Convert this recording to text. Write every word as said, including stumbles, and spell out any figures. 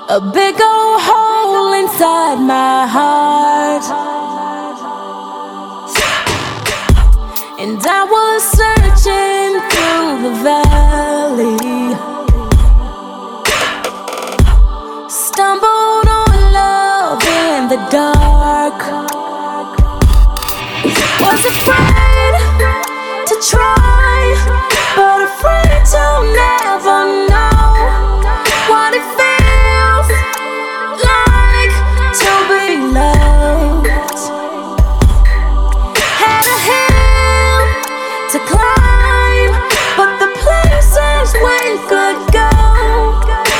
a big old hole inside my heart. And I was searching through the valley, stumbled on love in the dark. Was afraid to try